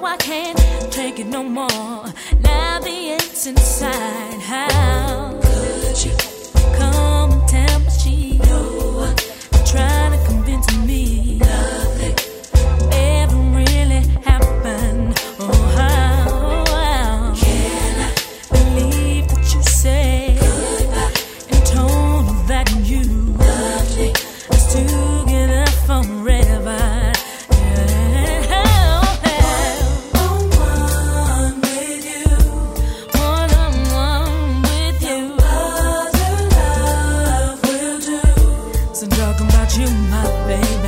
I can't take it no more. Now the ache's inside. How could you come and tell me she trying to convince me nothing ever really happened? Oh, how can I believe that you said goodbye and told me that you loved me? Us together forever. You, my baby.